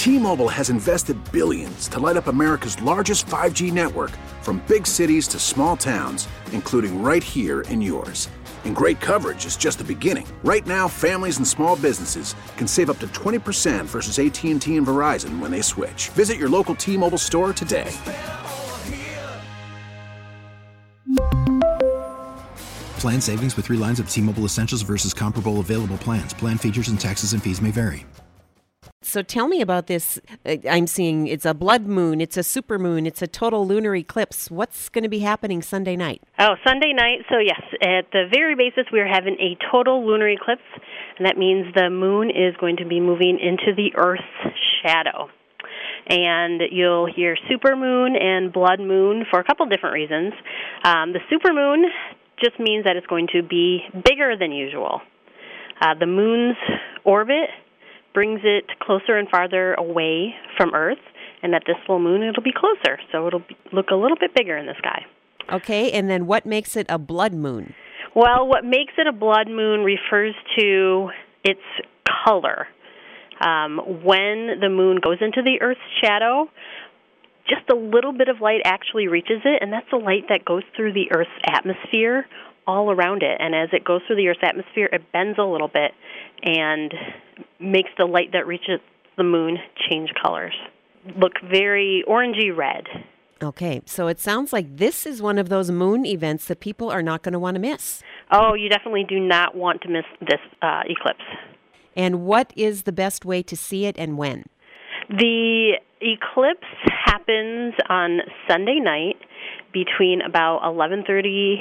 T-Mobile has invested billions to light up America's largest 5G network, from big cities to small towns, including right here in yours. And great coverage is just the beginning. Right now, families and small businesses can save up to 20% versus AT&T and Verizon when they switch. Visit your local T-Mobile store today. Plan savings with 3 lines of T-Mobile Essentials versus comparable available plans. Plan features and taxes and fees may vary. So tell me about this. I'm seeing it's a blood moon, it's a supermoon, it's a total lunar eclipse. What's going to be happening Sunday night? Oh, Sunday night. So yes, at the very basis, we're having a total lunar eclipse, and that means the moon is going to be moving into the Earth's shadow. And you'll hear supermoon and blood moon for a couple different reasons. The supermoon just means that it's going to be bigger than usual. The moon's orbit brings it closer and farther away from Earth, and at this full moon it'll be closer, so it'll look a little bit bigger in the sky. Okay, and then what makes it a blood moon? Well, what makes it a blood moon refers to its color. When the moon goes into the Earth's shadow, just a little bit of light actually reaches it, and that's the light that goes through the Earth's atmosphere all around it. And as it goes through the Earth's atmosphere, it bends a little bit and makes the light that reaches the moon change colors. Look very orangey red. Okay, so it sounds like this is one of those moon events that people are not going to want to miss. Oh, you definitely do not want to miss this eclipse. And what is the best way to see it and when? The eclipse happens on Sunday night between about 11:30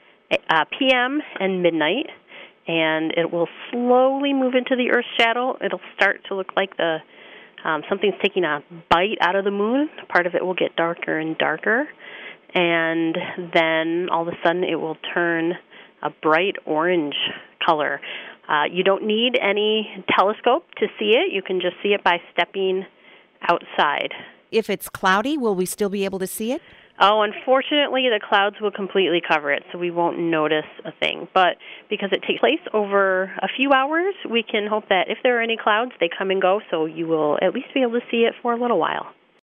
p.m. and midnight, and it will slowly move into the Earth's shadow. It'll start to look like something's taking a bite out of the moon. Part of it will get darker and darker, and then all of a sudden it will turn a bright orange color. You don't need any telescope to see it. You can just see it by stepping outside. If it's cloudy, will we still be able to see it? Oh, unfortunately, the clouds will completely cover it, so we won't notice a thing. But because it takes place over a few hours, we can hope that if there are any clouds, they come and go, so you will at least be able to see it for a little while.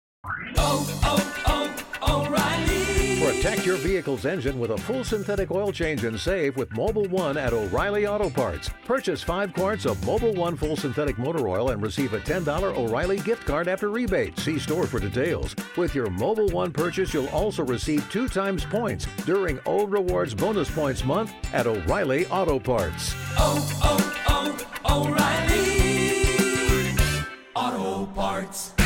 O'Reilly. Protect your vehicle's engine with a full synthetic oil change and save with Mobil 1 at O'Reilly Auto Parts. Purchase 5 quarts of Mobil 1 full synthetic motor oil and receive a $10 O'Reilly gift card after rebate. See store for details. With your Mobil 1 purchase, you'll also receive 2 times points during O Rewards Bonus Points Month at O'Reilly Auto Parts. O'Reilly Auto Parts.